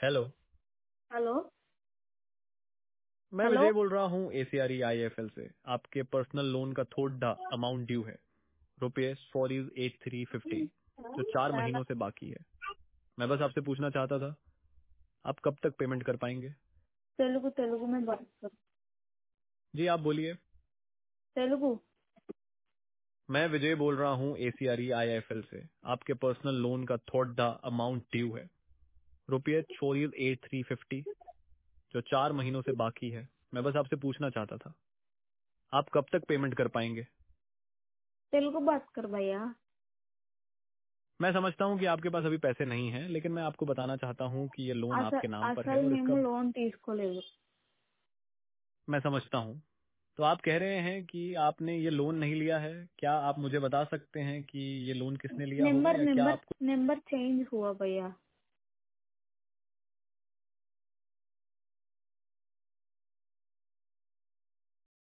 Hello. Hello. मैं hello. Vijay बोल रहा हूँ ACRE IIFL से। आपके पर्सनल लोन का थोड़ा अमाउंट ड्यू है, ₹8350, जो 4 महीनों से बाकी है। मैं बस आपसे पूछना चाहता था, आप कब तक पेमेंट कर पाएंगे? तेलुगु तेलुगु में बात कर। जी आप बोलिए। तेलुगु। मैं विजय बोल रहा हूँ ACRE IIFL से। आपके पर्सनल लोन का थोड़ा अमाउंट ड्यू है, ₹8350, जो 4 महीनों से बाकी है। मैं बस आपसे पूछना चाहता था, आप कब तक पेमेंट कर पाएंगे? तेलुगु बात कर भैया। मैं समझता हूँ कि आपके पास अभी पैसे नहीं हैं, लेकिन मैं आपको बताना चाहता हूँ कि ये लोन आपके नाम पर है असल और इसका మేము లోన్ తీసుకోలేదు। मैं समझता हूँ। तो आप कह रहे हैं कि आपने ये लोन नहीं लिया है। क्या आप मुझे बता सकते हैं कि ये लोन किसने लिया होगा, నెంబర్ या क्या నెంబర్ आपको? నెంబర్ చేంజ్ हुआ भैया।